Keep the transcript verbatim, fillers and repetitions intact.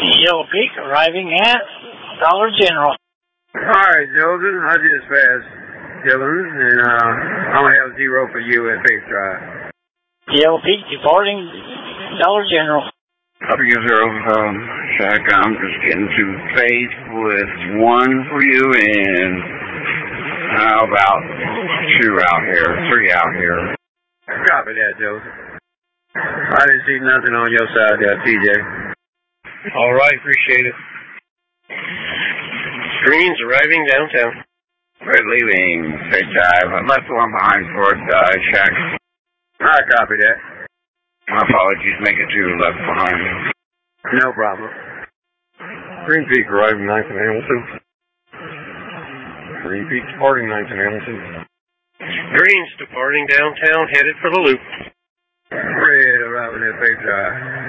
Yellow Peak arriving at Dollar General. Alright, Joseph, I just passed Dillon, and uh, I'm going to have zero for you at Faith Drive. Yellow Peak departing Dollar General. Copy zero, um, Shaq, I'm just getting to Faith with one for you, and how about two out here, three out here. Copy that, Joseph. I didn't see nothing on your side there, T J. All right, appreciate it. Greens arriving downtown. We're leaving Faith Drive. I left one behind for uh, Shaq. I copy that. My apologies, make it two left behind. No problem. Green Peak arriving ninth and Hamilton. Green Peak departing ninth and Hamilton. Greens departing downtown, headed for the loop. Red arriving at Faith Drive.